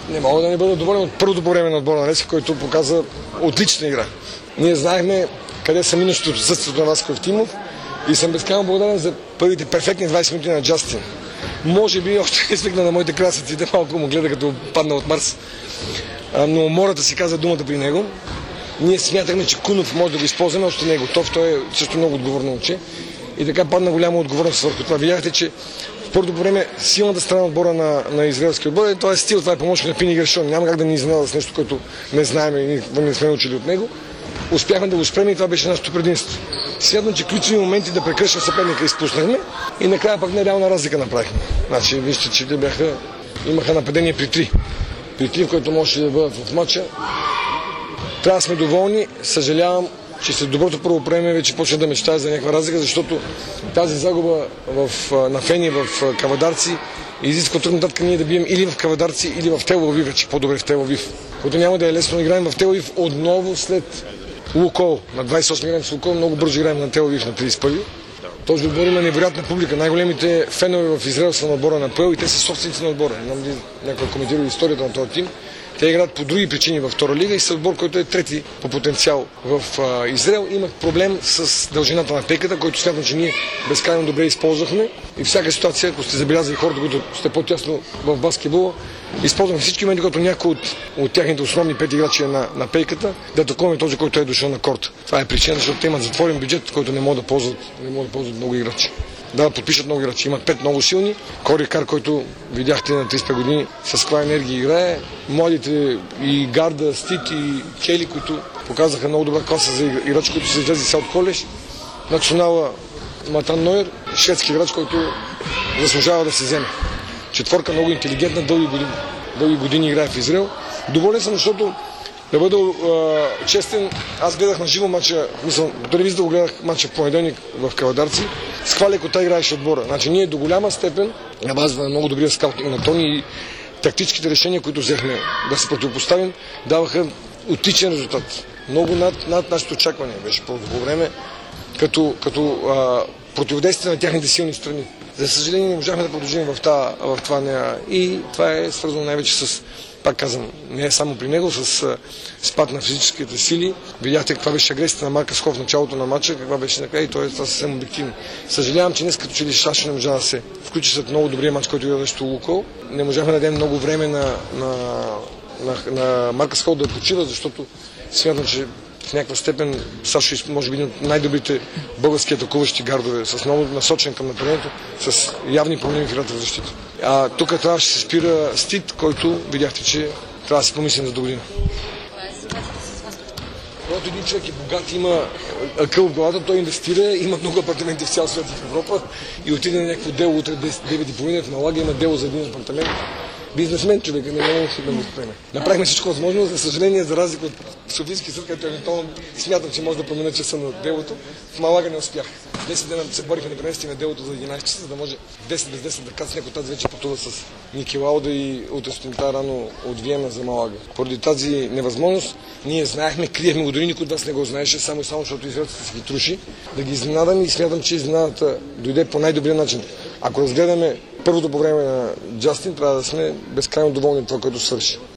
Не мога да не бъда доволен от първото по време на отбора на Левски, който показа отлична игра. Ние знаехме къде са минущите от отсъствието на Васко Евтимов и съм безкрайно благодарен за първите перфектни 20 минути на Джастин. Може би още не свикна на моите красъци, да малко му гледа като падна от Марс. Но умората си каза думата при него. Ние смятахме, че Кунов може да го използваме, още не е готов, той е също много отговорно момче. И така падна голяма отговорност върху това. Видяхте, че в първото време силната страна отбора на израелския отбор, това е стил, това е помощник на Пини Гершон. Няма как да ни изненада с нещо, което не знаем и не сме научили от него. Успяхме да го спрем и това беше нашето предимство. Смятам, че ключови моменти да прекръща съперника изпуснахме и накрая пък нереална разлика направихме. Значи, вижте, че имаха нападение при 3. При 3, в който можеше да бъдат в матча. Трябва да сме доволни. Съжалявам, че след доброто първо време вече почна да мечтая за някаква разлика, защото тази загуба на Фени в Кавадарци изисква тук нататък ние да бием или в Кавадарци, или в Тел Авив, вече по-добре в Тел Авив. Което няма да е лесно да играем в Тел Авив отново след Лукол. На 28 играем с Лукол, много бързо играем на Тел Авив на 31. Този отбор има невероятна публика. Най-големите фенове в Израел са на отбора на ПЛ и те са собственици на отбора. Не знам дали някой коментира историята на този тим. Те играят по други причини във втора лига и са отбор, който е трети по потенциал в Израел. Имах проблем с дължината на пейката, който смятам, че ние безкрайно добре използвахме. И всяка ситуация, ако сте забелязали хората, които сте по-тясно в баскетбола, използваме всички моменти, когато някой от тяхните основни 5 играчи е на пейката, да атакуваме този, който е дошъл на корта. Това е причина, защото те имат затворен бюджет, който не могат да ползват много играчи. Да подпишат много играчи. Имат 5 много силни. Кори Кар, който видяхте на 35 години, с каква енергия играе. Младите и Гарда, Стит и Кели, които показаха много добра класа за играч, които са излезли сега от колеж. Национала Матан Нойер, шведски играч, който заслужава да се вземе. Четворка, много интелигентна, дълги години играе в Израел. Доволен съм, защото да бъда честен, аз гледах на живо матча, по телевизията го гледах матча в понеделник в Кавадарци. С каква лекота играеше отбора. Значи ние до голяма степен, на база на много добрия скаутинг на Тони и тактическите решения, които взехме да се противопоставим, даваха отличен резултат. Много над нашето очакване беше по време, като противодействие на тяхните силни страни. За съжаление не можахме да продължим в това и това е свързано най-вече с, пак казвам, не е само при него, с спад на физическите сили. Видяхте каква беше агресията на Марка Сков в началото на матча, каква беше накрая и това е съвсем обективно. Съжалявам, че днес като че ли Шашо не можа да се включи след много добрия матч, който игра срещу Лукол. Не можахме да дадем много време на Марка Сков да почива, защото смятам, че в някаква степен Сашо може би един от най-добрите български атакуващи гардове, с много насочен към нападението, с явни проблеми в играта в защита. Тук трябваше да се спира Стит, който видяхте, че трябва да си помислим за до година. Когато един човек е богат, има акъл в главата, той инвестира, има много апартаменти в цял свят и в Европа и отиде на някакво дело утре 9:30 в Малага, има дело за един апартамент. Бизнесмен човека не може да го приеме. Направихме всичко възможно, за съжаление, за разлика от Софийски съд, където евентуално смятам, че може да променя часа на делото, в Малага не успях. 10 дена се борихме да преместим делото за 11 часа, за да може 10 без 10 да казва, някой тази вече пътува с Ники Лауда и утре сутринта рано от Виена за Малага. Поради тази невъзможност, ние знаехме, криехме го, дори никой от вас не го знаеше, само и само, защото израелците се ги труши, да ги изненадам и смятам, че изненадата дойде по най-добрия начин. Ако разгледаме първото по време на Джастин, трябва да сме безкрайно доволни от това, което свърши.